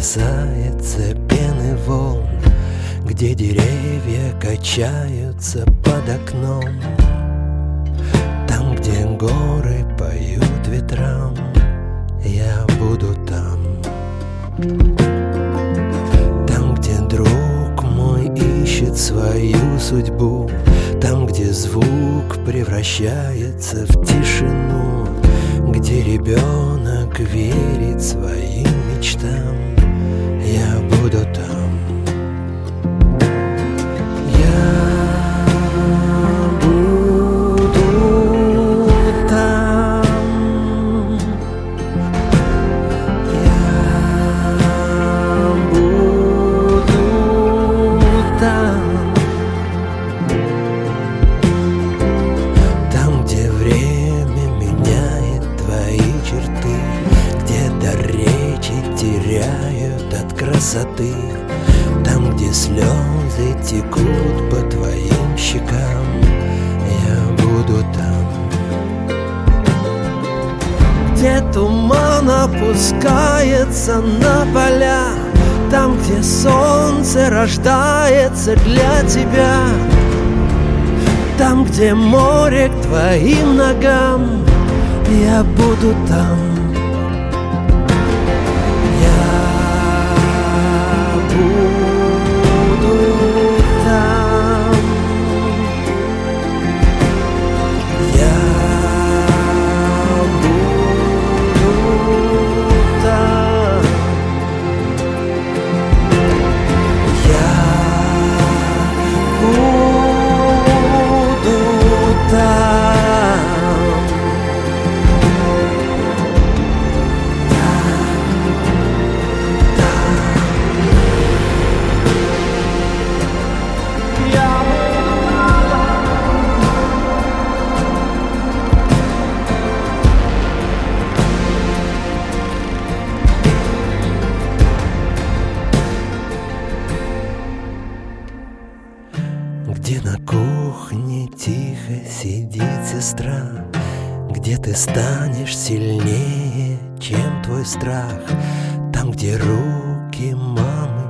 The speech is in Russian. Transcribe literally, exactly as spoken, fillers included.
касается пены волн, где деревья качаются под окном. Там, где горы поют ветрам, я буду там. Там, где друг мой ищет свою судьбу, там, где звук превращается в тишину, где ребенок верит своим мечтам, я буду там. Я буду там. Я буду там. Там, где время меняет твои черты, где дар речи теряют от красоты, там, где слезы текут по твоим щекам, я буду там. Где туман опускается на поля, там, где солнце рождается для тебя, там, где море к твоим ногам, я буду там. Я буду там. Я буду там. Я буду там. Где на кухне тихо сидит сестра, где ты станешь сильнее, чем твой страх, там, где руки мамы